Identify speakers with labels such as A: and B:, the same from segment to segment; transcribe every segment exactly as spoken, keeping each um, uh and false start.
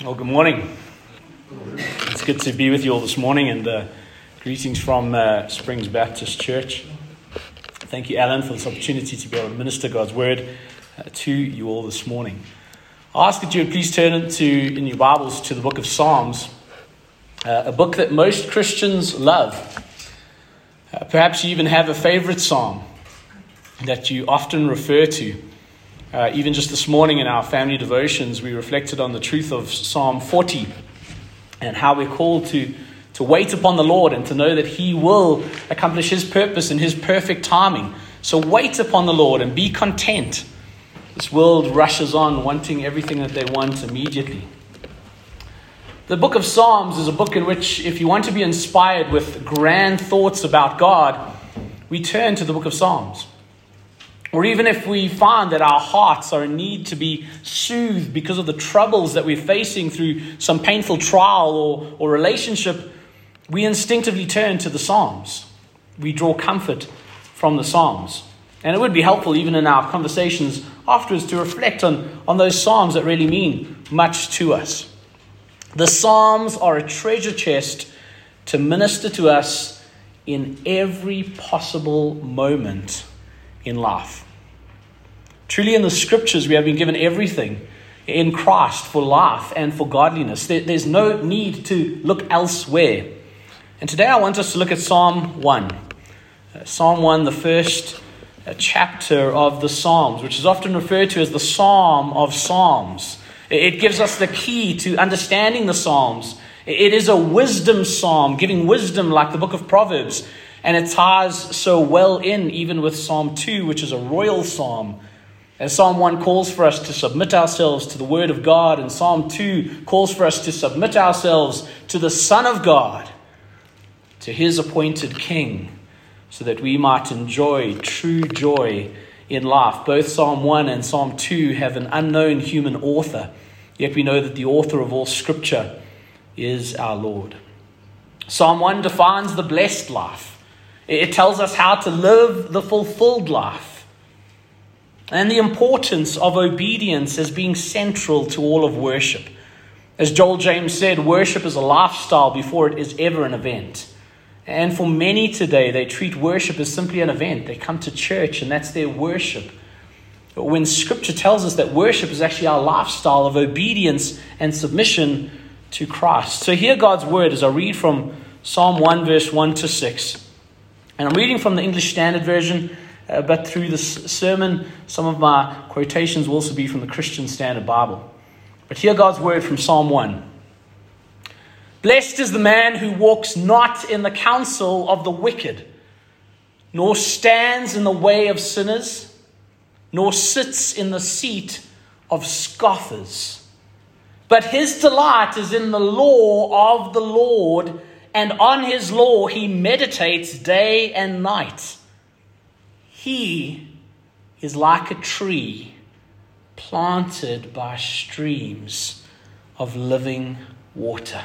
A: Well, good morning. It's good to be with you all this morning, and uh, greetings from uh, Springs Baptist Church. Thank you, Alan, for this opportunity to be able to minister God's word uh, to you all this morning. I ask that you would please turn into, in your Bibles to the book of Psalms, uh, a book that most Christians love. Uh, perhaps you even have a favorite psalm that you often refer to. Uh, even just this morning in our family devotions, we reflected on the truth of Psalm forty and how we're called to, to wait upon the Lord and to know that He will accomplish His purpose in His perfect timing. So wait upon the Lord and be content. This world rushes on wanting everything that they want immediately. The book of Psalms is a book in which, if you want to be inspired with grand thoughts about God, we turn to the book of Psalms. Or even if we find that our hearts are in need to be soothed because of the troubles that we're facing through some painful trial or, or relationship, we instinctively turn to the Psalms. We draw comfort from the Psalms. And it would be helpful even in our conversations afterwards to reflect on, on those Psalms that really mean much to us. The Psalms are a treasure chest to minister to us in every possible moment in life. Truly in the scriptures we have been given everything in Christ for life and for godliness. There, there's no need to look elsewhere. And today I want us to look at Psalm one. Uh, Psalm one, the first uh, chapter of the Psalms, which is often referred to as the Psalm of Psalms. It, it gives us the key to understanding the Psalms. It, it is a wisdom psalm, giving wisdom like the book of Proverbs. And it ties so well in even with Psalm two, which is a royal psalm. As Psalm one calls for us to submit ourselves to the word of God, and Psalm two calls for us to submit ourselves to the Son of God, to His appointed King, so that we might enjoy true joy in life. Both Psalm one and Psalm two have an unknown human author, yet we know that the author of all Scripture is our Lord. Psalm one defines the blessed life. It tells us how to live the fulfilled life and the importance of obedience as being central to all of worship. As Joel James said, worship is a lifestyle before it is ever an event. And for many today, they treat worship as simply an event. They come to church and that's their worship. But when Scripture tells us that worship is actually our lifestyle of obedience and submission to Christ. So hear God's word as I read from Psalm one, verse one to six. And I'm reading from the English Standard Version, uh, but through this sermon, some of my quotations will also be from the Christian Standard Bible. But hear God's word from Psalm one. Blessed is the man who walks not in the counsel of the wicked, nor stands in the way of sinners, nor sits in the seat of scoffers. But his delight is in the law of the Lord, and on His law He meditates day and night. He is like a tree planted by streams of living water,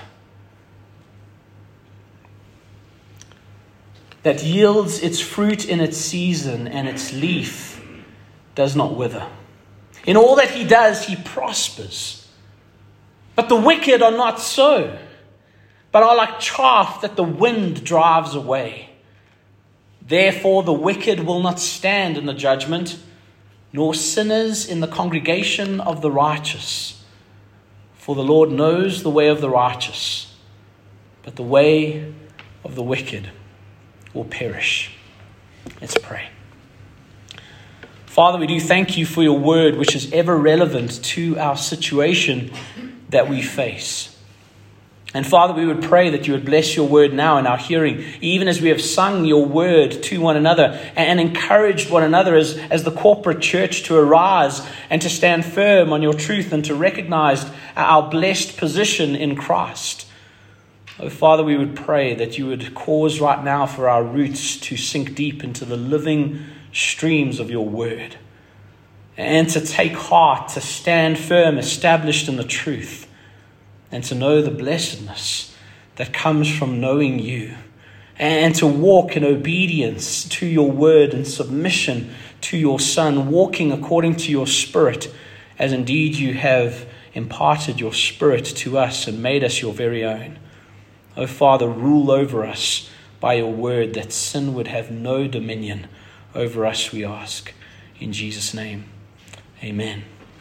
A: that yields its fruit in its season, and its leaf does not wither. In all that he does, he prospers. But the wicked are not so, but are like chaff that the wind drives away. Therefore the wicked will not stand in the judgment, nor sinners in the congregation of the righteous. For the Lord knows the way of the righteous, but the way of the wicked will perish. Let's pray. Father, we do thank You for Your word, which is ever relevant to our situation that we face. And Father, we would pray that You would bless Your word now in our hearing, even as we have sung Your word to one another and encouraged one another as, as the corporate church to arise and to stand firm on Your truth and to recognize our blessed position in Christ. Oh, Father, we would pray that You would cause right now for our roots to sink deep into the living streams of Your word and to take heart, to stand firm, established in the truth, and to know the blessedness that comes from knowing You, and to walk in obedience to Your word and submission to Your Son, walking according to Your Spirit, as indeed You have imparted your Spirit to us and made us your very own. O Father, rule over us by your word, that sin would have no dominion over us, we ask. In Jesus' name, amen.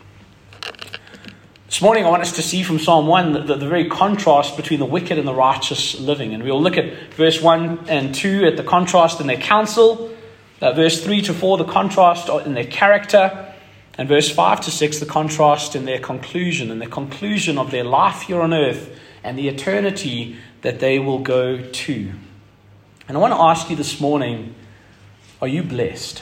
A: This morning I want us to see from Psalm one the, the, the very contrast between the wicked and the righteous living. And we'll look at verse one and two at the contrast in their counsel, uh, verse three to four, the contrast in their character, and verse five to six, the contrast in their conclusion, and the conclusion of their life here on earth and the eternity that they will go to. And I want to ask you this morning, are you blessed?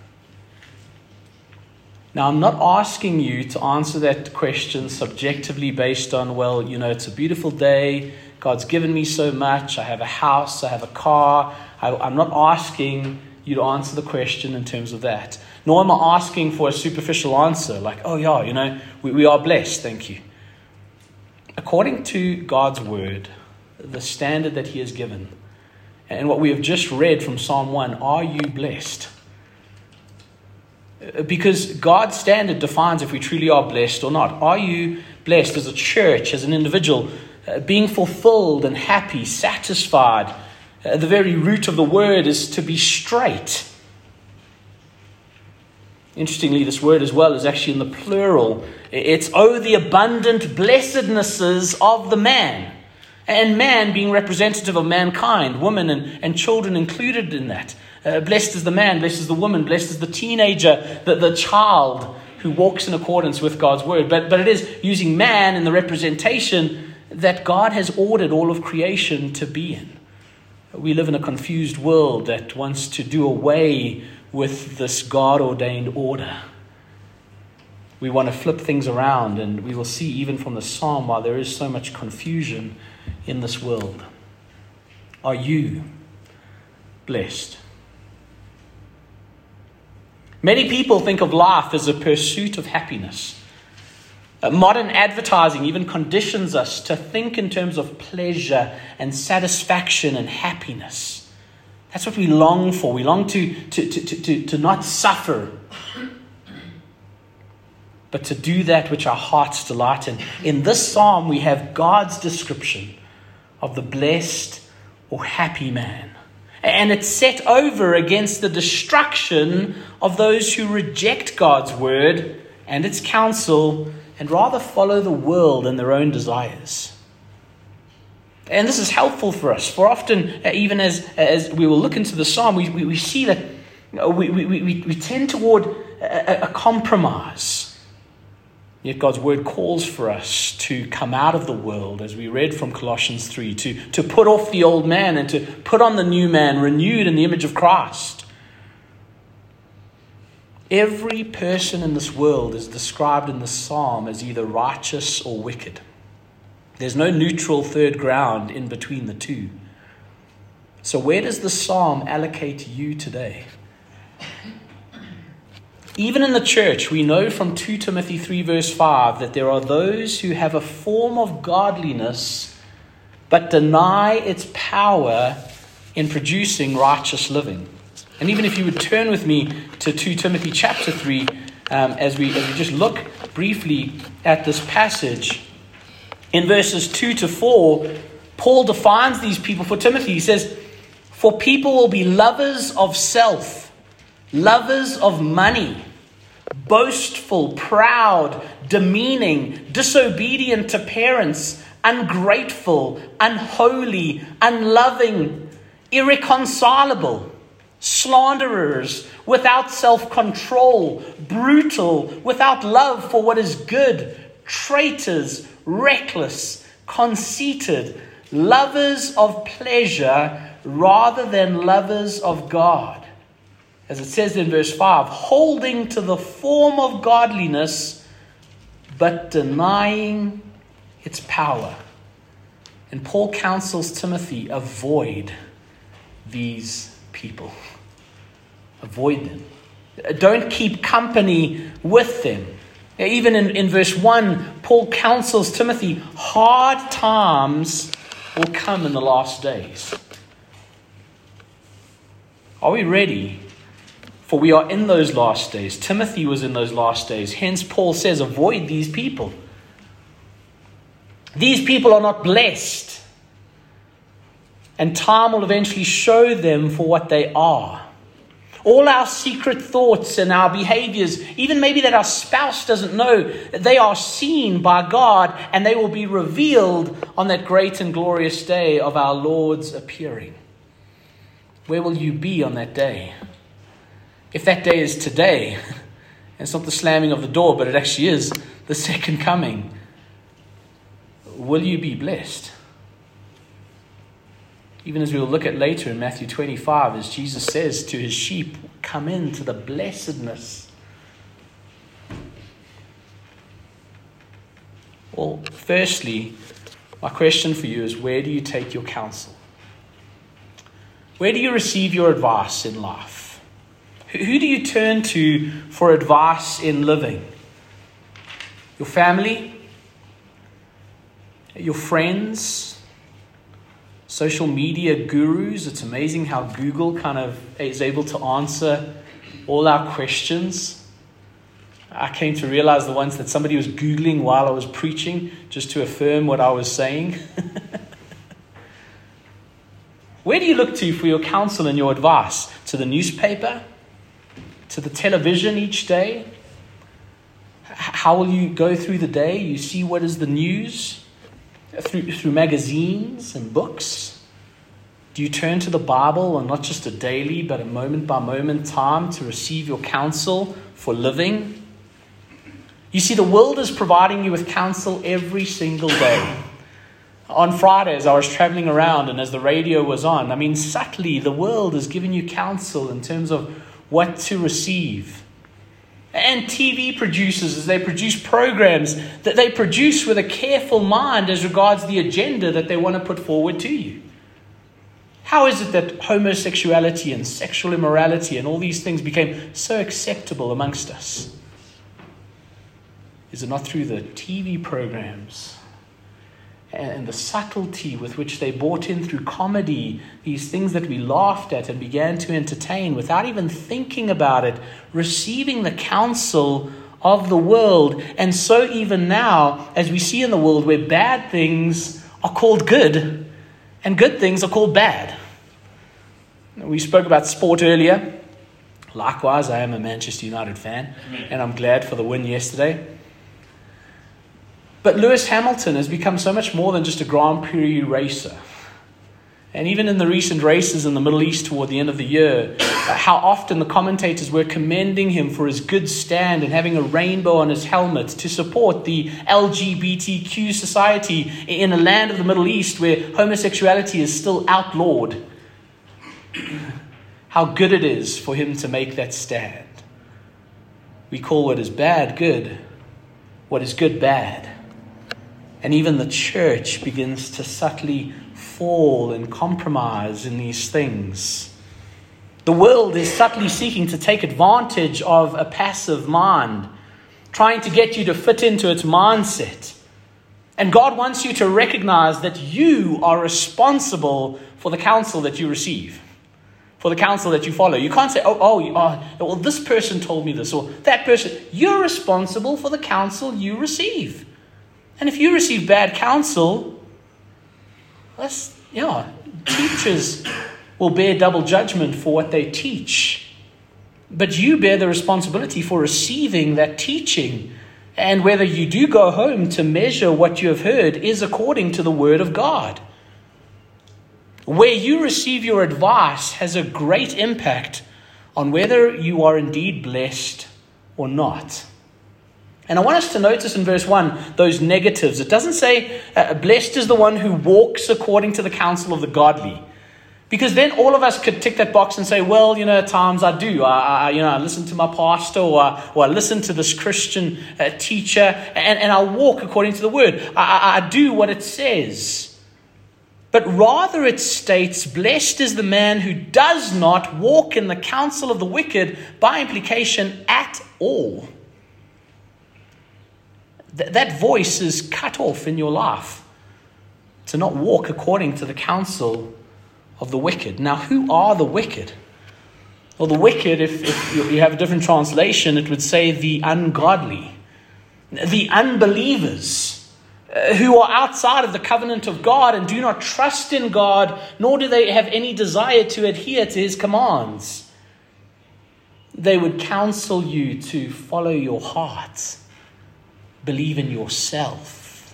A: Now, I'm not asking you to answer that question subjectively based on, well, you know, it's a beautiful day. God's given me so much. I have a house. I have a car. I, I'm not asking you to answer the question in terms of that. Nor am I asking for a superficial answer like, oh, yeah, you know, we, we are blessed. Thank you. According to God's word, the standard that he has given, and what we have just read from Psalm one, are you blessed? Because God's standard defines if we truly are blessed or not. Are you blessed as a church, as an individual, uh, being fulfilled and happy, satisfied? Uh, the very root of the word is to be straight. Interestingly, this word as well is actually in the plural. It's, oh, the abundant blessednesses of the man. And man being representative of mankind, women and, and children included in that. Uh, blessed is the man, blessed is the woman, blessed is the teenager, the, the child who walks in accordance with God's word. But, but it is using man in the representation that God has ordered all of creation to be in. We live in a confused world that wants to do away with this God-ordained order. We want to flip things around, and we will see even from the psalm why there is so much confusion in this world. Are you blessed? Many people think of life as a pursuit of happiness. Uh, modern advertising even conditions us to think in terms of pleasure and satisfaction and happiness. That's what we long for. We long to, to, to, to, to, to not suffer, but to do that which our hearts delight in. In this psalm, we have God's description of the blessed or happy man. And it's set over against the destruction of those who reject God's word and its counsel and rather follow the world and their own desires. And this is helpful for us. For often, even as, as we will look into the psalm, we, we, we see that we, we, we, we tend toward a, a compromise. Yet God's word calls for us to come out of the world, as we read from Colossians three, to, to put off the old man and to put on the new man, renewed in the image of Christ. Every person in this world is described in the psalm as either righteous or wicked. There's no neutral third ground in between the two. So where does the psalm allocate you today? Even in the church, we know from Second Timothy three verse five that there are those who have a form of godliness but deny its power in producing righteous living. And even if you would turn with me to Second Timothy chapter three, um, as we as we just look briefly at this passage, in verses two to four, Paul defines these people for Timothy. He says, "For people will be lovers of self, lovers of money, boastful, proud, demeaning, disobedient to parents, ungrateful, unholy, unloving, irreconcilable, slanderers, without self-control, brutal, without love for what is good, traitors, reckless, conceited, lovers of pleasure rather than lovers of God." As it says in verse five, holding to the form of godliness, but denying its power. And Paul counsels Timothy, avoid these people. Avoid them. Don't keep company with them. Even in, in verse one, Paul counsels Timothy, hard times will come in the last days. Are we ready? For we are in those last days. Timothy was in those last days. Hence, Paul says, avoid these people. These people are not blessed. And time will eventually show them for what they are. All our secret thoughts and our behaviors, even maybe that our spouse doesn't know, they are seen by God and they will be revealed on that great and glorious day of our Lord's appearing. Where will you be on that day? If that day is today, and it's not the slamming of the door, but it actually is the second coming, will you be blessed? Even as we will look at later in Matthew twenty-five, as Jesus says to his sheep, come into the blessedness. Well, firstly, my question for you is, where do you take your counsel? Where do you receive your advice in life? Who do you turn to for advice in living? Your family? Your friends? Social media gurus? It's amazing how Google kind of is able to answer all our questions. I came to realize the ones that somebody was Googling while I was preaching just to affirm what I was saying. Where do you look to for your counsel and your advice? To the newspaper? To the television each day? How will you go through the day? You see what is the news? Through, through magazines and books? Do you turn to the Bible on not just a daily but a moment by moment time to receive your counsel for living? You see, the world is providing you with counsel every single day. On Fridays, I was traveling around, and as the radio was on, I mean, subtly, the world is giving you counsel in terms of what to receive. And T V producers, as they produce programs, that they produce with a careful mind as regards the agenda that they want to put forward to you. How is it that homosexuality and sexual immorality and all these things became so acceptable amongst us? Is it not through the T V programs and the subtlety with which they brought in through comedy, these things that we laughed at and began to entertain without even thinking about it, receiving the counsel of the world? And so even now, as we see in the world where bad things are called good and good things are called bad. We spoke about sport earlier. Likewise, I am a Manchester United fan, and I'm glad for the win yesterday. But Lewis Hamilton has become so much more than just a Grand Prix racer. And even in the recent races in the Middle East toward the end of the year, uh, how often the commentators were commending him for his good stand and having a rainbow on his helmet to support the L G B T Q society in a land of the Middle East where homosexuality is still outlawed. How good it is for him to make that stand. We call what is bad good, what is good bad. And even the church begins to subtly fall and compromise in these things. The world is subtly seeking to take advantage of a passive mind, trying to get you to fit into its mindset. And God wants you to recognize that you are responsible for the counsel that you receive, for the counsel that you follow. You can't say, oh, oh, oh, well, this person told me this, or that person. You're responsible for the counsel you receive. And if you receive bad counsel, that's, yeah, teachers will bear double judgment for what they teach. But you bear the responsibility for receiving that teaching. And whether you do go home to measure what you have heard is according to the word of God. Where you receive your advice has a great impact on whether you are indeed blessed or not. And I want us to notice in verse one, those negatives. It doesn't say, uh, blessed is the one who walks according to the counsel of the godly. Because then all of us could tick that box and say, well, you know, at times I do. I, I you know, I listen to my pastor, or I, or I listen to this Christian uh, teacher, and, and I walk according to the word. I, I, I do what it says. But rather it states, blessed is the man who does not walk in the counsel of the wicked, by implication, at all. Th- that voice is cut off in your life. To not walk according to the counsel of the wicked. Now, who are the wicked? Well, the wicked, if, if you have a different translation, it would say the ungodly, the unbelievers, uh, who are outside of the covenant of God and do not trust in God, nor do they have any desire to adhere to his commands. They would counsel you to follow your heart, believe in yourself.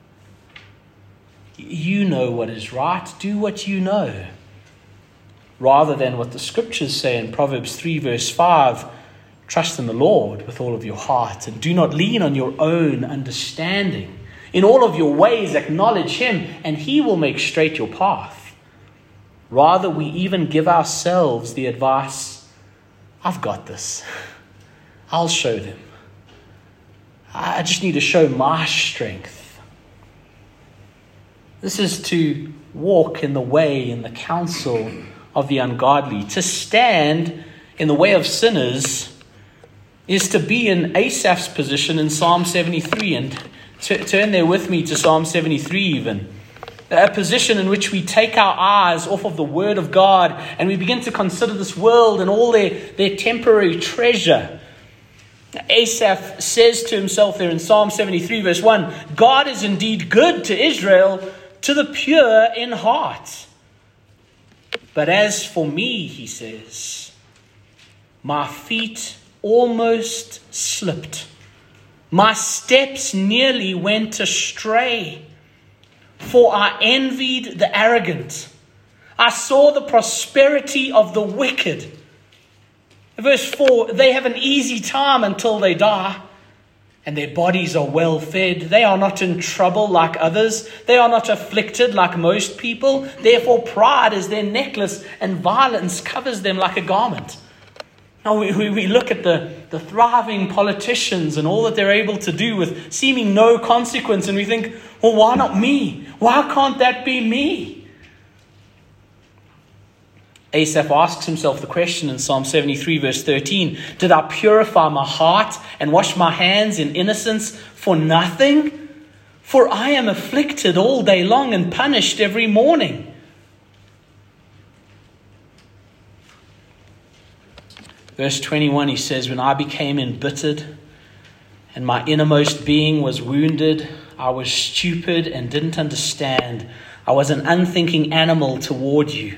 A: You know what is right, do what you know. Rather than what the scriptures say in Proverbs three verse five, trust in the Lord with all of your heart and do not lean on your own understanding. In all of your ways acknowledge him and he will make straight your path. Rather, we even give ourselves the advice, I've got this. I'll show them. I just need to show my strength. This is to walk in the way, in the counsel of the ungodly. To stand in the way of sinners is to be in Asaph's position in Psalm seventy-three. And t- turn there with me to Psalm seventy-three even. A position in which we take our eyes off of the word of God and we begin to consider this world and all their, their temporary treasure. Asaph says to himself there in Psalm seventy-three verse one, God is indeed good to Israel, to the pure in heart. But as for me, he says, my feet almost slipped. My steps nearly went astray. For I envied the arrogant. I saw the prosperity of the wicked. Verse four, they have an easy time until they die, and their bodies are well fed. They are not in trouble like others. They are not afflicted like most people. Therefore pride is their necklace, and violence covers them like a garment. Now we, we, we look at the, the thriving politicians and all that they're able to do with seeming no consequence, and we think, well, why not me? Why can't that be me? Asaph asks himself the question in Psalm seventy-three verse thirteen, did I purify my heart and wash my hands in innocence for nothing? For I am afflicted all day long and punished every morning. Verse twenty-one, he says, when I became embittered and my innermost being was wounded, I was stupid and didn't understand. I was an unthinking animal toward you.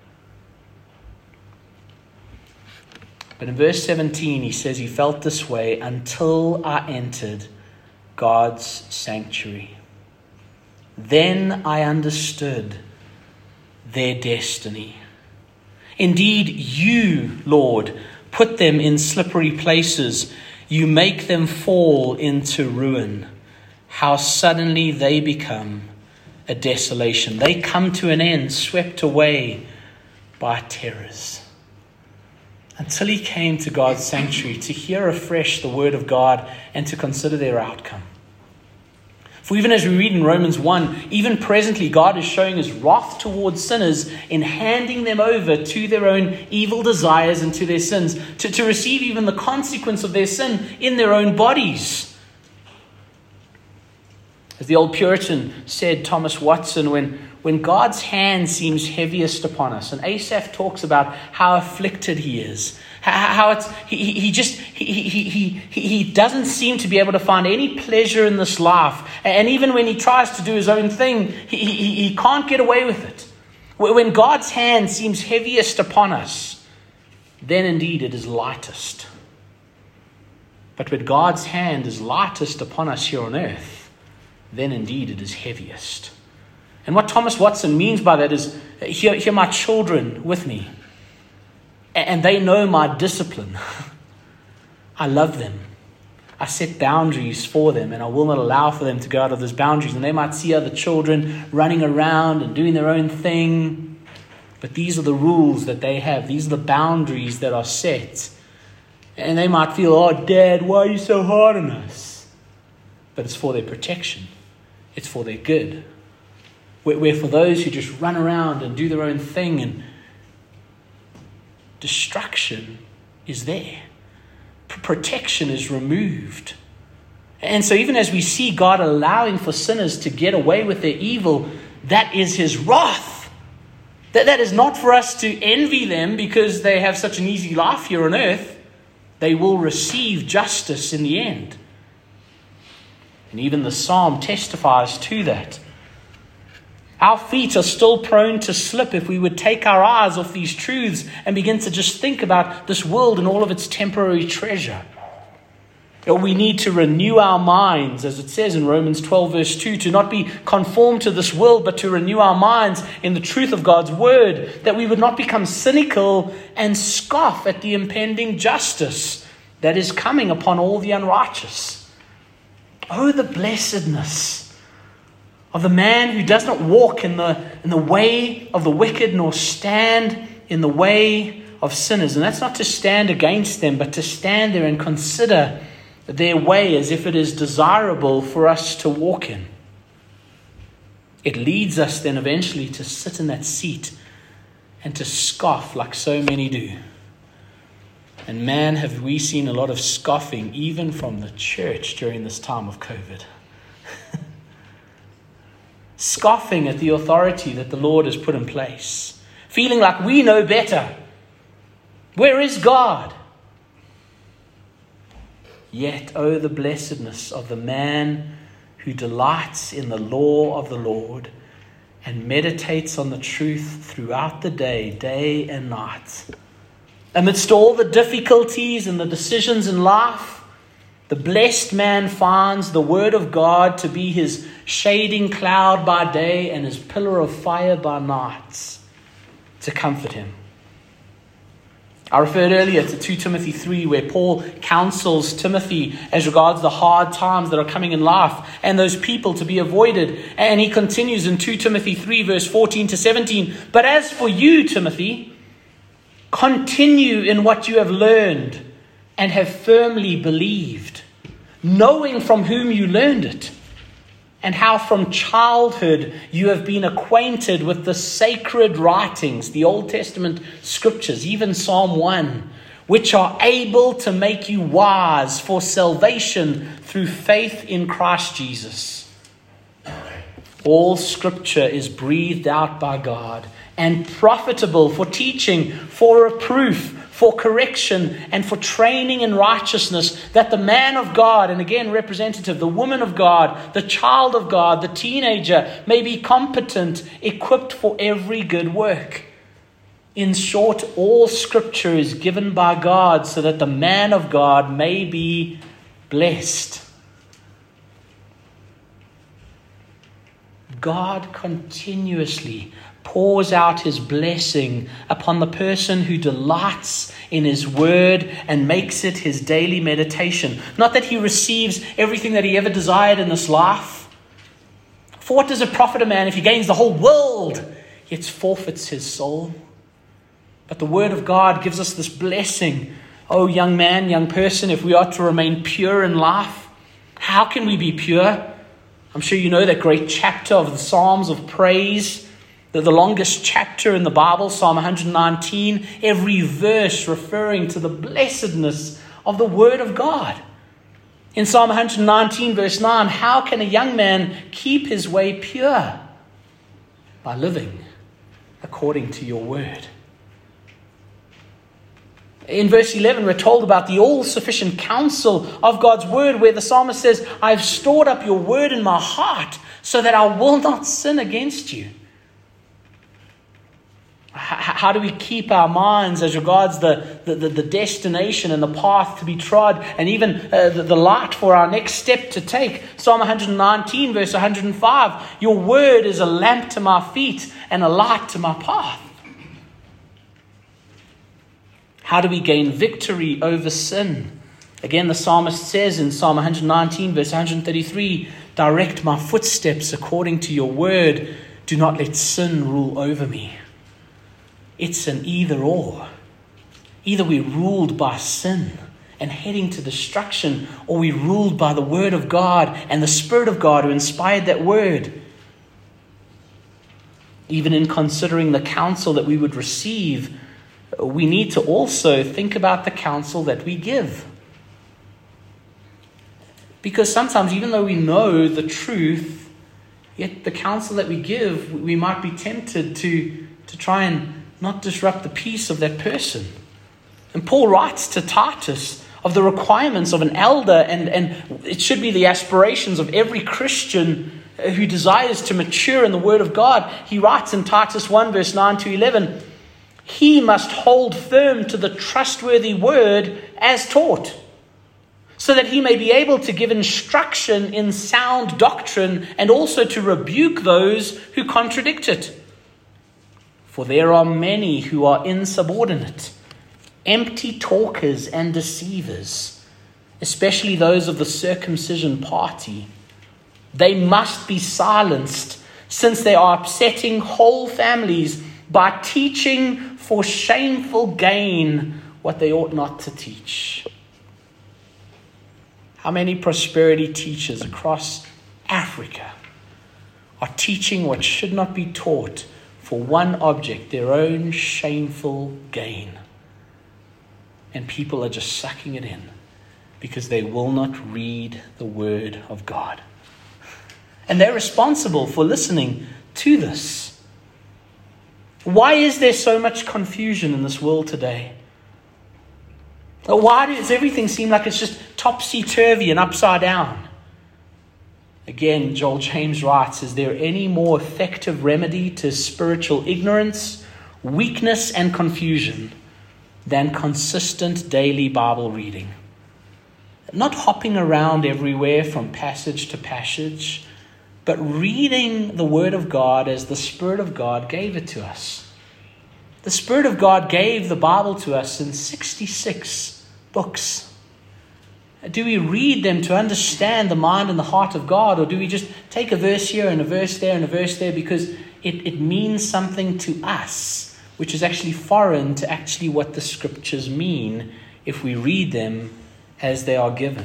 A: But in verse seventeen, he says he felt this way until I entered God's sanctuary. Then I understood their destiny. Indeed, you, Lord, put them in slippery places. You make them fall into ruin. How suddenly they become a desolation. They come to an end, swept away by terrors. Until he came to God's sanctuary to hear afresh the word of God and to consider their outcome. For even as we read in Romans one, even presently God is showing his wrath towards sinners in handing them over to their own evil desires and to their sins, to, to receive even the consequence of their sin in their own bodies. As the old Puritan said, Thomas Watson, when, when God's hand seems heaviest upon us, and Asaph talks about how afflicted he is, how, how it's he, he just he, he, he, he doesn't seem to be able to find any pleasure in this life. And even when he tries to do his own thing, he, he, he can't get away with it. When God's hand seems heaviest upon us, then indeed it is lightest. But when God's hand is lightest upon us here on earth, then indeed it is heaviest. And what Thomas Watson means by that is, here, here my children with me, and they know my discipline. I love them. I set boundaries for them, and I will not allow for them to go out of those boundaries. And they might see other children running around and doing their own thing. But these are the rules that they have. These are the boundaries that are set. And they might feel, oh, Dad, why are you so hard on us? But it's for their protection. It's for their good. Where, where for those who just run around and do their own thing, and destruction is there. P- protection is removed. And so even as we see God allowing for sinners to get away with their evil, that is his wrath. That, that is not for us to envy them because they have such an easy life here on earth. They will receive justice in the end. And even the psalm testifies to that. Our feet are still prone to slip if we would take our eyes off these truths and begin to just think about this world and all of its temporary treasure. Or we need to renew our minds, as it says in Romans twelve verse two, to not be conformed to this world, but to renew our minds in the truth of God's word, that we would not become cynical and scoff at the impending justice that is coming upon all the unrighteous. Oh, the blessedness of the man who does not walk in the, in the way of the wicked, nor stand in the way of sinners. And that's not to stand against them, but to stand there and consider their way as if it is desirable for us to walk in. It leads us then eventually to sit in that seat and to scoff like so many do. And man, have we seen a lot of scoffing even from the church during this time of COVID. Scoffing at the authority that the Lord has put in place. Feeling like we know better. Where is God? Yet, oh, the blessedness of the man who delights in the law of the Lord and meditates on the truth throughout the day, day and night. Amidst all the difficulties and the decisions in life, the blessed man finds the word of God to be his shading cloud by day and his pillar of fire by night to comfort him. I referred earlier to Second Timothy three, where Paul counsels Timothy as regards the hard times that are coming in life and those people to be avoided. And he continues in Second Timothy three, verse fourteen to seventeen. But as for you, Timothy, continue in what you have learned and have firmly believed, knowing from whom you learned it, and how from childhood you have been acquainted with the sacred writings, the Old Testament scriptures, even Psalm one, which are able to make you wise for salvation through faith in Christ Jesus. All scripture is breathed out by God and profitable for teaching, for reproof, for correction, and for training in righteousness, that the man of God, and again representative, the woman of God, the child of God, the teenager, may be competent, equipped for every good work. In short, all scripture is given by God so that the man of God may be blessed. God continuously pours out his blessing upon the person who delights in his word and makes it his daily meditation. Not that he receives everything that he ever desired in this life. For what does it profit a man if he gains the whole world, yet forfeits his soul? But the word of God gives us this blessing. Oh, young man, young person, if we are to remain pure in life, how can we be pure? I'm sure you know that great chapter of the Psalms of praise, the, the longest chapter in the Bible, Psalm one nineteen, every verse referring to the blessedness of the Word of God. In Psalm one nineteen, verse nine, how can a young man keep his way pure? By living according to your word. In verse eleven, we're told about the all-sufficient counsel of God's word, where the psalmist says, I've stored up your word in my heart so that I will not sin against you. How do we keep our minds as regards the, the, the destination and the path to be trod, and even uh, the, the light for our next step to take? Psalm one nineteen, verse one hundred five, your word is a lamp to my feet and a light to my path. How do we gain victory over sin? Again, the psalmist says in Psalm one nineteen, verse one thirty-three, direct my footsteps according to your word. Do not let sin rule over me. It's an either or. Either we're ruled by sin and heading to destruction, or we're ruled by the word of God and the Spirit of God who inspired that word. Even in considering the counsel that we would receive, we need to also think about the counsel that we give. Because sometimes, even though we know the truth, yet the counsel that we give, we might be tempted to, to try and not disrupt the peace of that person. And Paul writes to Titus, of the requirements of an elder, and, and it should be the aspirations of every Christian who desires to mature in the Word of God. He writes in Titus one, verse nine to eleven, he must hold firm to the trustworthy word as taught, so that he may be able to give instruction in sound doctrine and also to rebuke those who contradict it. For there are many who are insubordinate, empty talkers and deceivers, especially those of the circumcision party. They must be silenced, since they are upsetting whole families by teaching for shameful gain what they ought not to teach. How many prosperity teachers across Africa are teaching what should not be taught for one object, their own shameful gain? And people are just sucking it in because they will not read the Word of God. And they're responsible for listening to this. Why is there so much confusion in this world today? Why does everything seem like it's just topsy-turvy and upside down? Again, Joel James writes, is there any more effective remedy to spiritual ignorance, weakness, and confusion than consistent daily Bible reading? Not hopping around everywhere from passage to passage, but reading the Word of God as the Spirit of God gave it to us. The Spirit of God gave the Bible to us in sixty-six books. Do we read them to understand the mind and the heart of God, or do we just take a verse here and a verse there and a verse there because it, it means something to us, which is actually foreign to actually what the Scriptures mean if we read them as they are given?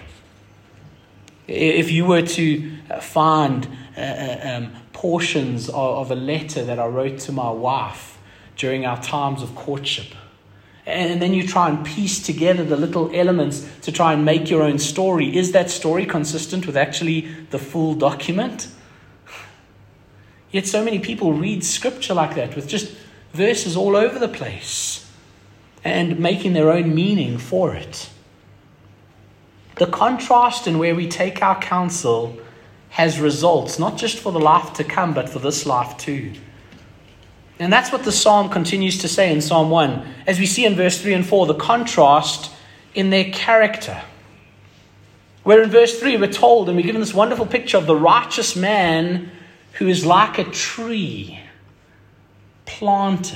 A: If you were to find uh, um, portions of, of a letter that I wrote to my wife during our times of courtship, and then you try and piece together the little elements to try and make your own story, is that story consistent with actually the full document? Yet so many people read Scripture like that, with just verses all over the place and making their own meaning for it. The contrast in where we take our counsel has results, not just for the life to come, but for this life too. And that's what the psalm continues to say in Psalm one. As we see in verse three and four, the contrast in their character. Where in verse three we're told, and we're given this wonderful picture of the righteous man who is like a tree planted.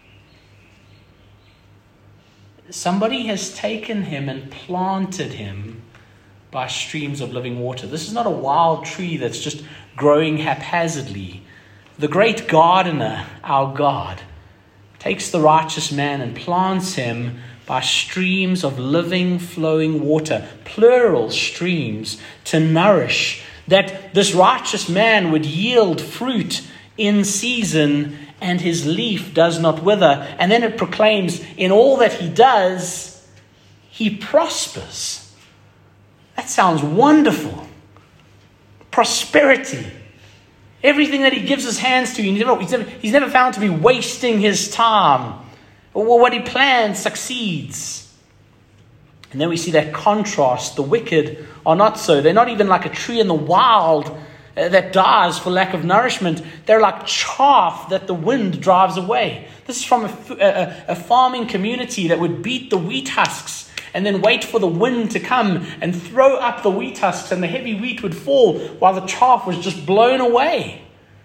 A: Somebody has taken him and planted him by streams of living water. This is not a wild tree that's just growing haphazardly. The great gardener, our God, takes the righteous man and plants him by streams of living, flowing water, plural streams, to nourish, that this righteous man would yield fruit in season and his leaf does not wither. And then it proclaims, in all that he does, he prospers. That sounds wonderful. Prosperity. Everything that he gives his hands to, he's never, he's never, he's never found to be wasting his time. Or what he plans succeeds. And then we see that contrast. The wicked are not so. They're not even like a tree in the wild that dies for lack of nourishment. They're like chaff that the wind drives away. This is from a, a, a farming community that would beat the wheat husks and then wait for the wind to come and throw up the wheat husks, and the heavy wheat would fall while the chaff was just blown away.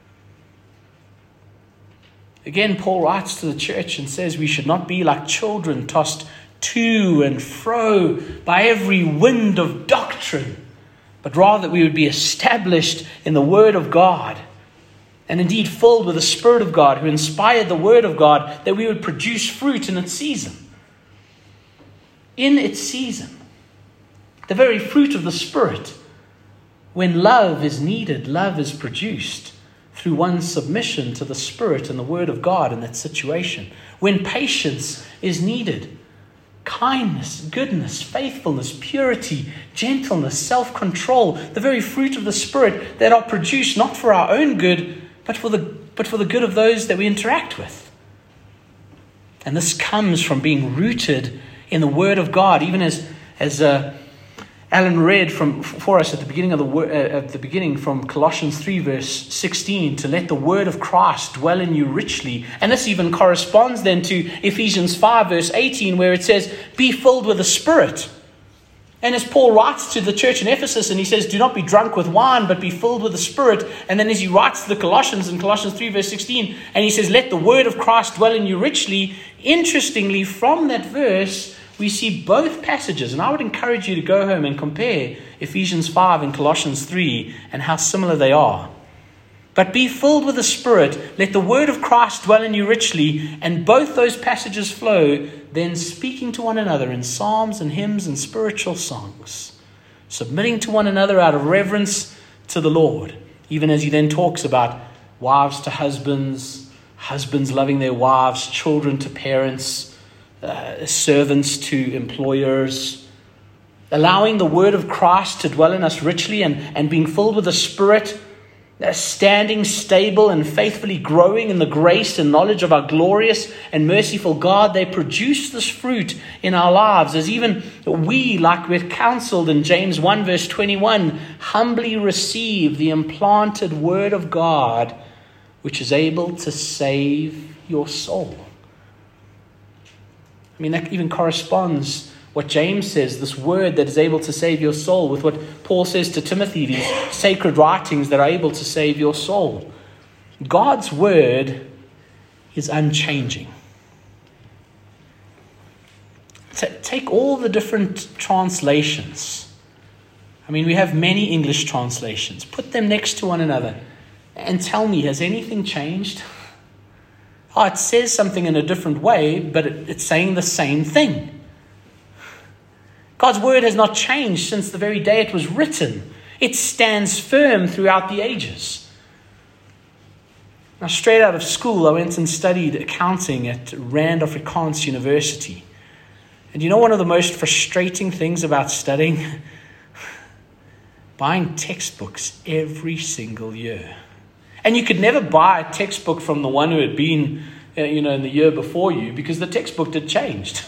A: Again, Paul writes to the church and says we should not be like children tossed to and fro by every wind of doctrine, but rather that we would be established in the Word of God, and indeed filled with the Spirit of God who inspired the Word of God, that we would produce fruit in its season. In its season. The very fruit of the Spirit. When love is needed, love is produced through one's submission to the Spirit and the Word of God in that situation. When patience is needed, kindness, goodness, faithfulness, purity, gentleness, self-control, the very fruit of the Spirit that are produced not for our own good, but for the but for the good of those that we interact with. And this comes from being rooted in the Word of God, even as As uh, Alan read from for us at the beginning of the uh, at the beginning from Colossians three verse sixteen, to let the word of Christ dwell in you richly. And this even corresponds then to Ephesians five verse eighteen, where it says, be filled with the Spirit. And as Paul writes to the church in Ephesus, and he says, do not be drunk with wine, but be filled with the Spirit. And then as he writes to the Colossians in Colossians three verse sixteen, and he says, let the word of Christ dwell in you richly. Interestingly, from that verse, we see both passages. And I would encourage you to go home and compare Ephesians five and Colossians three and how similar they are. But be filled with the Spirit, let the word of Christ dwell in you richly. And both those passages flow, then speaking to one another in psalms and hymns and spiritual songs, submitting to one another out of reverence to the Lord. Even as he then talks about wives to husbands, husbands loving their wives, children to parents, uh, servants to employers, allowing the word of Christ to dwell in us richly and, and being filled with the Spirit, standing stable and faithfully growing in the grace and knowledge of our glorious and merciful God. They produce this fruit in our lives, as even we, like we're counseled in James one verse twenty-one, humbly receive the implanted word of God, which is able to save your soul. I mean, that even corresponds what James says, this word that is able to save your soul, with what Paul says to Timothy, these sacred writings that are able to save your soul. God's word is unchanging. T- take all the different translations. I mean, we have many English translations. Put them next to one another and tell me, has anything changed? Oh, it says something in a different way, but it, it's saying the same thing. God's word has not changed since the very day it was written. It stands firm throughout the ages. Now, straight out of school, I went and studied accounting at Rand Afrikaans University. And you know one of the most frustrating things about studying? Buying textbooks every single year. And you could never buy a textbook from the one who had been, uh, you know, in the year before you, because the textbook had changed.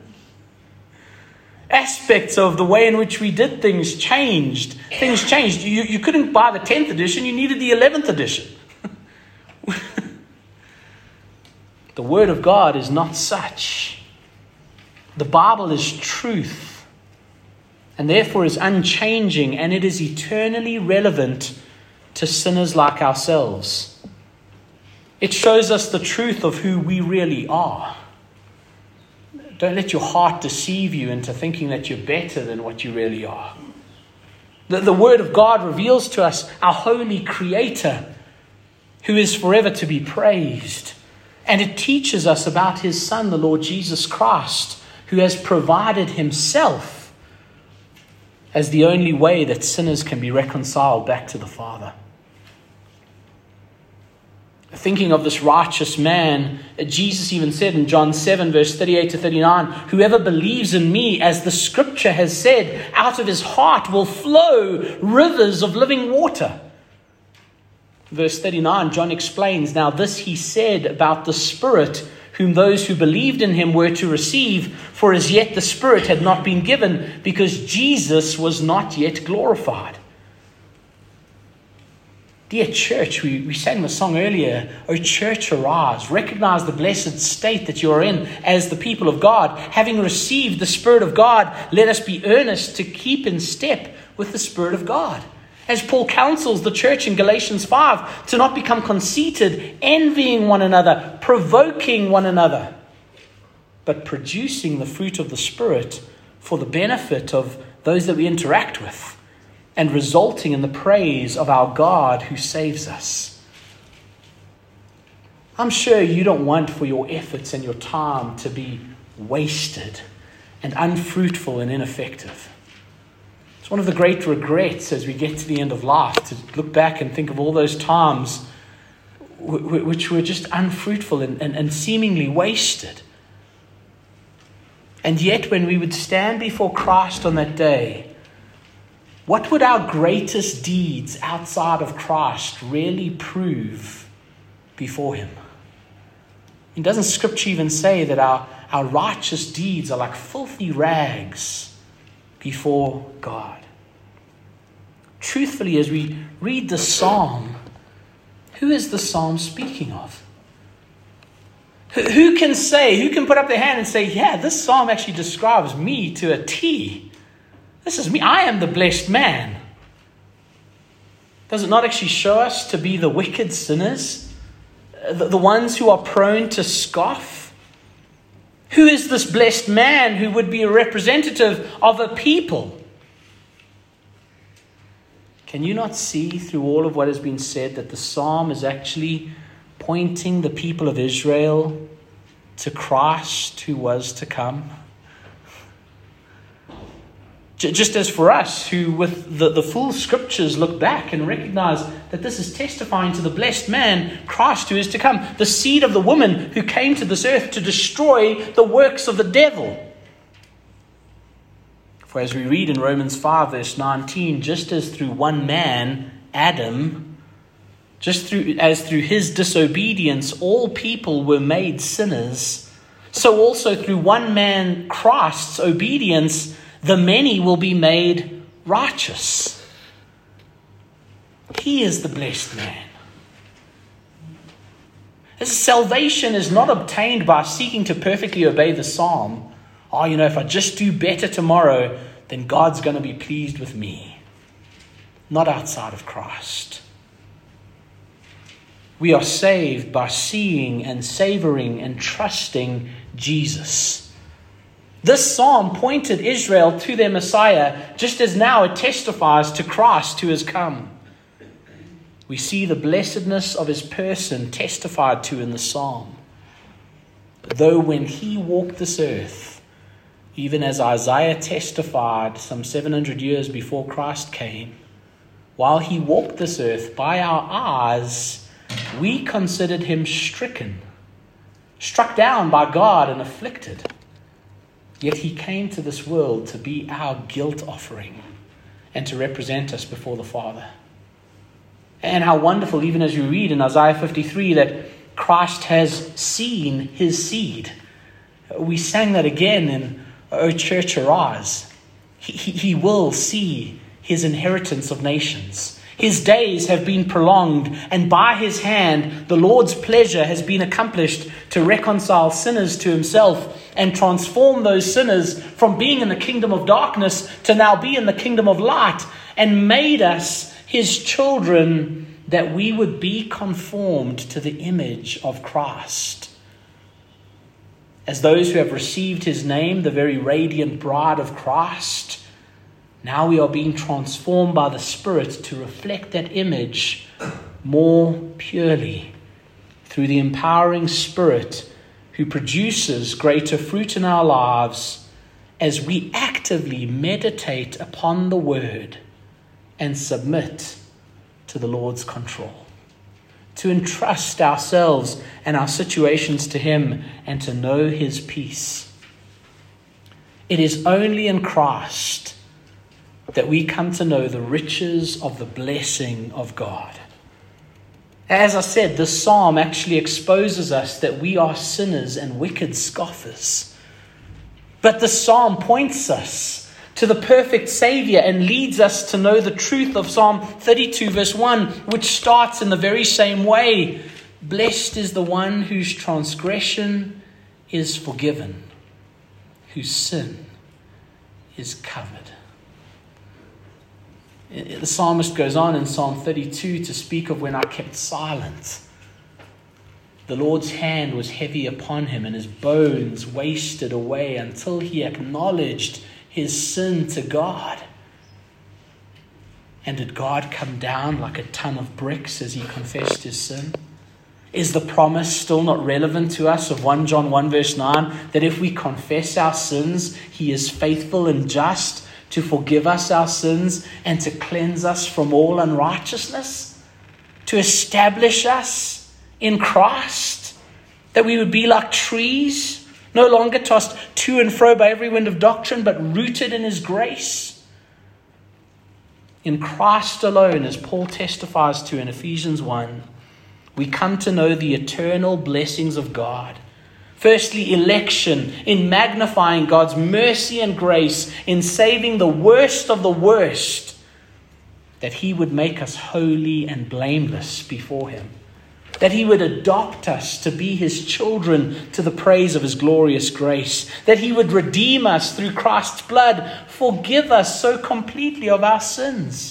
A: Aspects of the way in which we did things changed. Things changed. You, you couldn't buy the tenth edition. You needed the eleventh edition. The Word of God is not such. The Bible is truth, and therefore is unchanging, and it is eternally relevant to sinners like ourselves. It shows us the truth of who we really are. Don't let your heart deceive you into thinking that you're better than what you really are. The, the Word of God reveals to us our holy Creator, who is forever to be praised. And it teaches us about his Son, the Lord Jesus Christ, who has provided himself as the only way that sinners can be reconciled back to the Father. Thinking of this righteous man, Jesus even said in John seven, verse thirty-eight to thirty-nine, whoever believes in me, as the scripture has said, out of his heart will flow rivers of living water. Verse thirty-nine, John explains, now this he said about the Spirit, whom those who believed in him were to receive, for as yet the Spirit had not been given, because Jesus was not yet glorified. Dear church, we, we sang the song earlier, O church, arise, recognize the blessed state that you are in as the people of God. Having received the Spirit of God, let us be earnest to keep in step with the Spirit of God. As Paul counsels the church in Galatians five, to not become conceited, envying one another, provoking one another, but producing the fruit of the Spirit for the benefit of those that we interact with, and resulting in the praise of our God who saves us. I'm sure you don't want for your efforts and your time to be wasted and unfruitful and ineffective. It's one of the great regrets as we get to the end of life to look back and think of all those times which were just unfruitful and, and, and seemingly wasted. And yet when we would stand before Christ on that day, what would our greatest deeds outside of Christ really prove before him? And doesn't Scripture even say that our, our righteous deeds are like filthy rags before God. Truthfully, as we read the psalm, who is the psalm speaking of? Who can say, who can put up their hand and say, yeah, this psalm actually describes me to a T. This is me. I am the blessed man. Does it not actually show us to be the wicked sinners? The, the ones who are prone to scoff? Who is this blessed man who would be a representative of a people? Can you not see through all of what has been said that the psalm is actually pointing the people of Israel to Christ who was to come? Just as for us, who with the, the full scriptures look back and recognize that this is testifying to the blessed man, Christ who is to come, the seed of the woman who came to this earth to destroy the works of the devil. For as we read in Romans five verse nineteen, just as through one man, Adam, just through as through his disobedience all people were made sinners, so also through one man, Christ's obedience, the many will be made righteous. He is the blessed man. His salvation is not obtained by seeking to perfectly obey the psalm. Oh, you know, if I just do better tomorrow, then God's going to be pleased with me. Not outside of Christ. We are saved by seeing and savoring and trusting Jesus. This psalm pointed Israel to their Messiah, just as now it testifies to Christ who has come. We see the blessedness of his person testified to in the psalm. Though when he walked this earth, even as Isaiah testified some seven hundred years before Christ came, while he walked this earth, by our eyes, we considered him stricken, struck down by God and afflicted. Yet he came to this world to be our guilt offering and to represent us before the Father. And how wonderful, even as you read in Isaiah fifty-three, that Christ has seen his seed. We sang that again in O Church Arise. He, he, he will see his inheritance of nations. His days have been prolonged, and by his hand the Lord's pleasure has been accomplished to reconcile sinners to himself and transform those sinners from being in the kingdom of darkness to now be in the kingdom of light, and made us his children that we would be conformed to the image of Christ. As those who have received his name, the very radiant bride of Christ, now we are being transformed by the Spirit to reflect that image more purely through the empowering Spirit who produces greater fruit in our lives as we actively meditate upon the Word and submit to the Lord's control. To entrust ourselves and our situations to him and to know his peace. It is only in Christ that we come to know the riches of the blessing of God. As I said, this psalm actually exposes us that we are sinners and wicked scoffers. But the psalm points us to the perfect Savior and leads us to know the truth of Psalm thirty-two verse one, which starts in the very same way. Blessed is the one whose transgression is forgiven, whose sin is covered. The psalmist goes on in Psalm thirty-two to speak of when I kept silent. The Lord's hand was heavy upon him and his bones wasted away until he acknowledged his sin to God. And did God come down like a ton of bricks as he confessed his sin? Is the promise still not relevant to us of First John one verse nine, that if we confess our sins, he is faithful and just to forgive us our sins and to cleanse us from all unrighteousness, to establish us in Christ, that we would be like trees, no longer tossed to and fro by every wind of doctrine, but rooted in his grace. In Christ alone, as Paul testifies to in Ephesians one, we come to know the eternal blessings of God, Firstly, election, in magnifying God's mercy and grace, in saving the worst of the worst, that he would make us holy and blameless before him, that he would adopt us to be his children to the praise of his glorious grace, that he would redeem us through Christ's blood, forgive us so completely of our sins,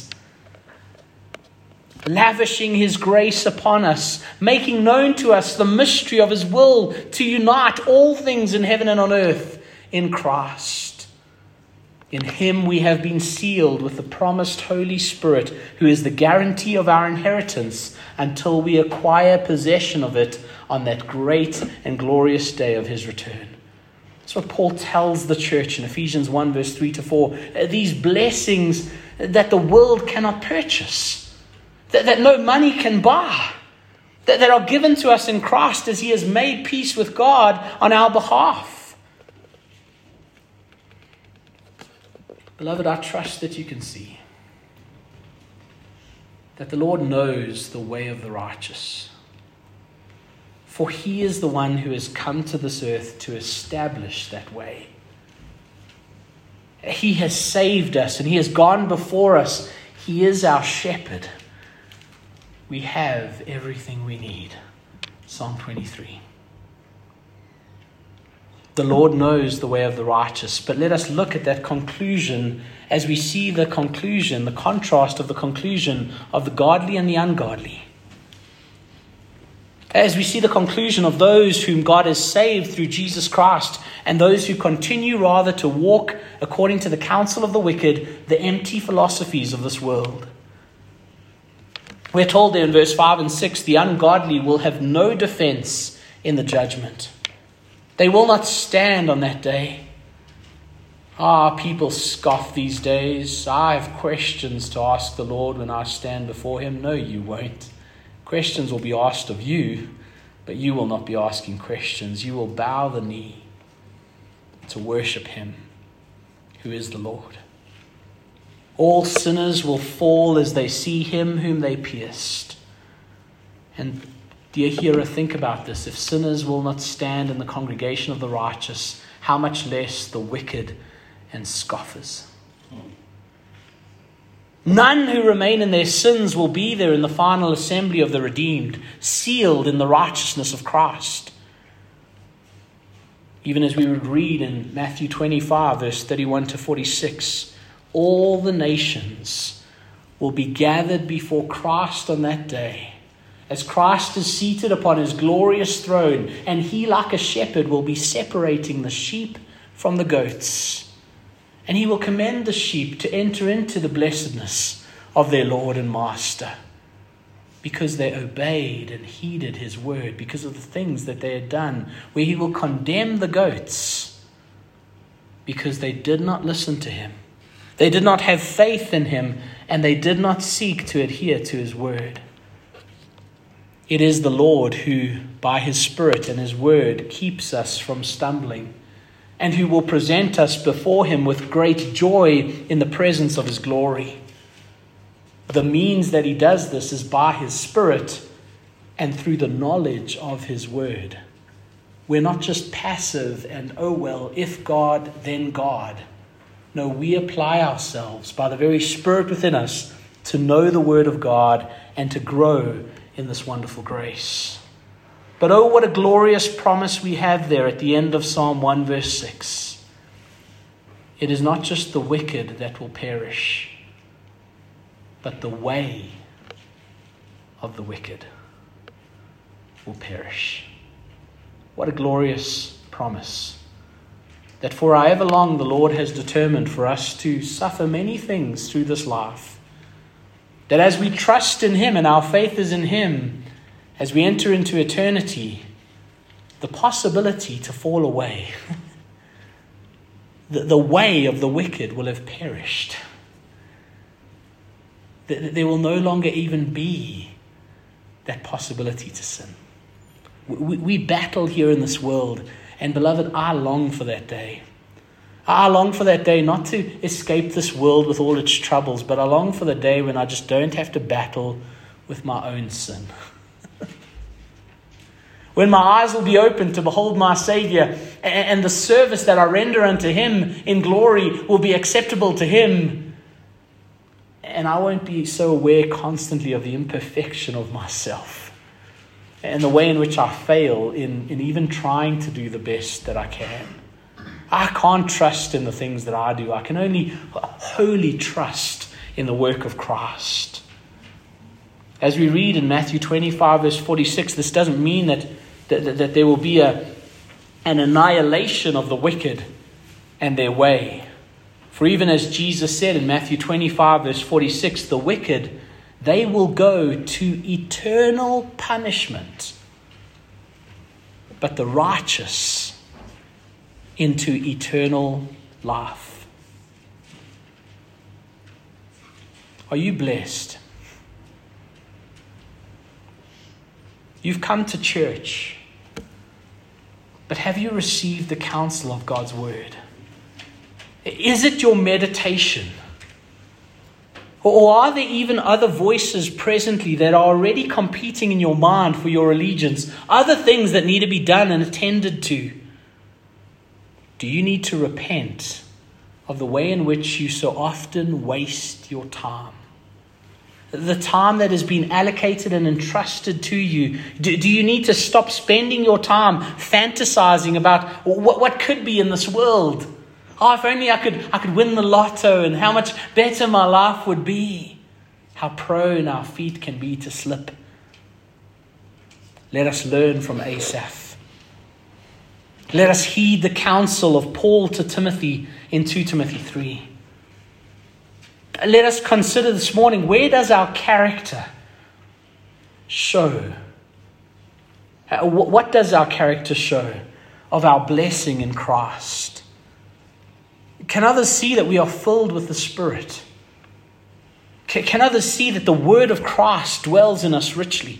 A: lavishing his grace upon us, making known to us the mystery of his will to unite all things in heaven and on earth in Christ. In him we have been sealed with the promised Holy Spirit, who is the guarantee of our inheritance until we acquire possession of it on that great and glorious day of his return. That's what Paul tells the church in Ephesians one, verse three to four. These blessings that the world cannot purchase, That, that no money can buy, that, that are given to us in Christ as he has made peace with God on our behalf. Beloved, I trust that you can see that the Lord knows the way of the righteous. For he is the one who has come to this earth to establish that way. He has saved us and he has gone before us. He is our shepherd. We have everything we need. Psalm twenty-three. The Lord knows the way of the righteous, but let us look at that conclusion as we see the conclusion, the contrast of the conclusion of the godly and the ungodly. As we see the conclusion of those whom God has saved through Jesus Christ and those who continue rather to walk according to the counsel of the wicked, the empty philosophies of this world. We're told there in verse five and six, the ungodly will have no defense in the judgment. They will not stand on that day. Ah, people scoff these days. I have questions to ask the Lord when I stand before him. No, you won't. Questions will be asked of you, but you will not be asking questions. You will bow the knee to worship him, who is the Lord. All sinners will fall as they see him whom they pierced. And dear hearer, think about this. If sinners will not stand in the congregation of the righteous, how much less the wicked and scoffers. None who remain in their sins will be there in the final assembly of the redeemed, sealed in the righteousness of Christ. Even as we would read in Matthew twenty-five, verse thirty-one to forty-six, all the nations will be gathered before Christ on that day, as Christ is seated upon his glorious throne, and he, like a shepherd, will be separating the sheep from the goats. And he will commend the sheep to enter into the blessedness of their Lord and Master, because they obeyed and heeded his word, because of the things that they had done, where he will condemn the goats because they did not listen to him. They did not have faith in him, and they did not seek to adhere to his word. It is the Lord who, by his Spirit and his word, keeps us from stumbling, and who will present us before him with great joy in the presence of his glory. The means that he does this is by his Spirit and through the knowledge of his word. We're not just passive and, oh well, if God, then God. No, we apply ourselves by the very Spirit within us to know the word of God and to grow in this wonderful grace. But oh, what a glorious promise we have there at the end of Psalm one, verse six. It is not just the wicked that will perish, but the way of the wicked will perish. What a glorious promise. That for however long the Lord has determined for us to suffer many things through this life, that as we trust in him and our faith is in him, as we enter into eternity, the possibility to fall away, the, the way of the wicked will have perished. There will no longer even be that possibility to sin. We, we battle here in this world, and beloved, I long for that day. I long for that day not to escape this world with all its troubles, but I long for the day when I just don't have to battle with my own sin. when my eyes will be open to behold my Savior, and the service that I render unto him in glory will be acceptable to him. And I won't be so aware constantly of the imperfection of myself and the way in which I fail in, in even trying to do the best that I can. I can't trust in the things that I do. I can only wholly trust in the work of Christ. As we read in Matthew twenty-five, verse forty-six, this doesn't mean that, that, that there will be a, an annihilation of the wicked and their way. For even as Jesus said in Matthew twenty-five, verse forty-six, the wicked, they will go to eternal punishment, but the righteous into eternal life. Are you blessed? You've come to church, but have you received the counsel of God's word? Is it your meditation? Or are there even other voices presently that are already competing in your mind for your allegiance? Other things that need to be done and attended to? Do you need to repent of the way in which you so often waste your time? The time that has been allocated and entrusted to you. Do, do you need to stop spending your time fantasizing about what, what could be in this world? Oh, if only I could, I could win the lotto and how much better my life would be. How prone our feet can be to slip. Let us learn from Asaph. Let us heed the counsel of Paul to Timothy in Second Timothy three. Let us consider this morning, where does our character show? What does our character show of our blessing in Christ? Can others see that we are filled with the Spirit? Can others see that the word of Christ dwells in us richly?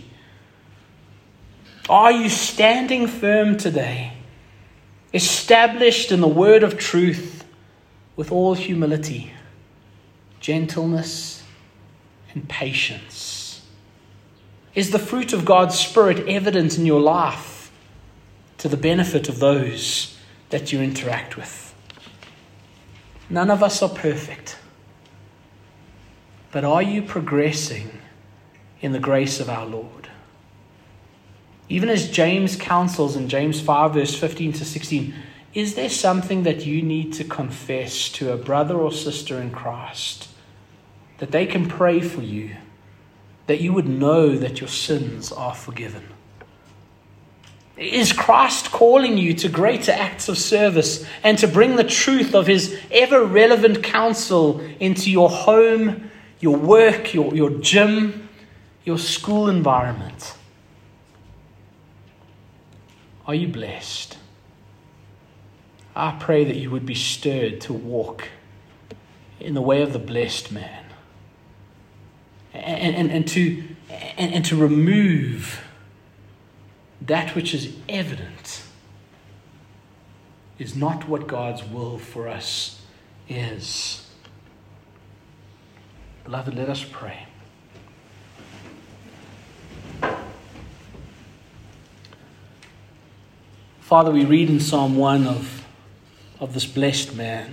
A: Are you standing firm today, established in the word of truth with all humility, gentleness, and patience? Is the fruit of God's Spirit evident in your life to the benefit of those that you interact with? None of us are perfect. But are you progressing in the grace of our Lord? Even as James counsels in James five, verse fifteen to sixteen, is there something that you need to confess to a brother or sister in Christ, that they can pray for you, that you would know that your sins are forgiven? Is Christ calling you to greater acts of service and to bring the truth of his ever-relevant counsel into your home, your work, your, your gym, your school environment? Are you blessed? I pray that you would be stirred to walk in the way of the blessed man and, and, and, to, and, and to remove that which is evident is not what God's will for us is. Beloved, let us pray. Father, we read in Psalm one of, of this blessed man.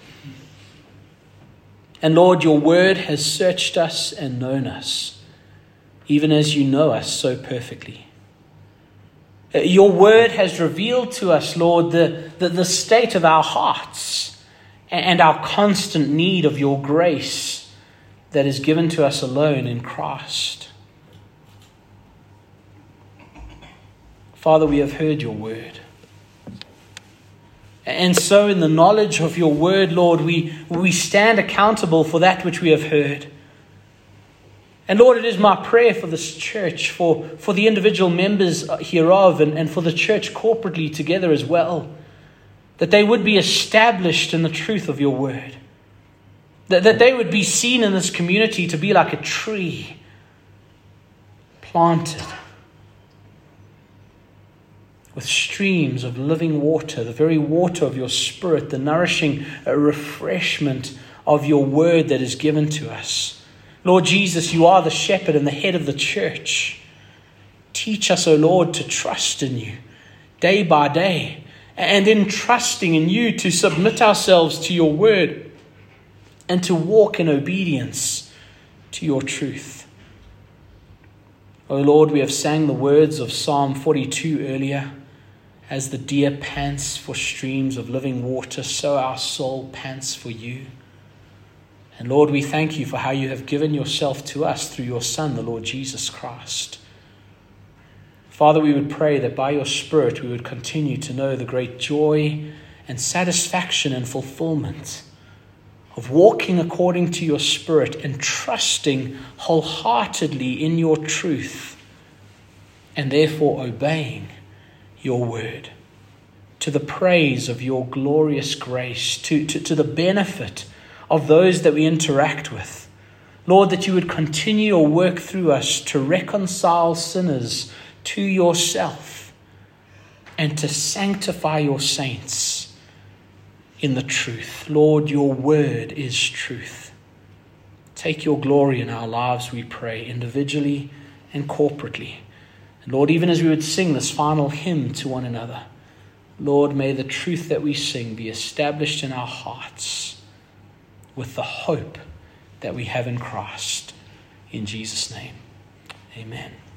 A: And Lord, your word has searched us and known us, even as you know us so perfectly. Your word has revealed to us, Lord, the, the, the state of our hearts and our constant need of your grace that is given to us alone in Christ. Father, we have heard your word. And so in the knowledge of your word, Lord, we, we stand accountable for that which we have heard. And Lord, it is my prayer for this church, for, for the individual members hereof, and, and for the church corporately together as well, that they would be established in the truth of your word. That, that they would be seen in this community to be like a tree planted with streams of living water, the very water of your Spirit, the nourishing refreshment of your word that is given to us. Lord Jesus, you are the shepherd and the head of the church. Teach us, O Lord, to trust in you day by day, and in trusting in you to submit ourselves to your word and to walk in obedience to your truth. O Lord, we have sang the words of Psalm forty-two earlier. As the deer pants for streams of living water, so our soul pants for you. And Lord, we thank you for how you have given yourself to us through your Son, the Lord Jesus Christ. Father, we would pray that by your Spirit we would continue to know the great joy and satisfaction and fulfillment of walking according to your Spirit and trusting wholeheartedly in your truth, and therefore obeying your word, to the praise of your glorious grace, to, to, to the benefit of those that we interact with. Lord, that you would continue your work through us to reconcile sinners to yourself and to sanctify your saints in the truth. Lord, your word is truth. Take your glory in our lives, we pray, individually and corporately. And Lord, even as we would sing this final hymn to one another, Lord, may the truth that we sing be established in our hearts with the hope that we have in Christ. In Jesus' name, amen.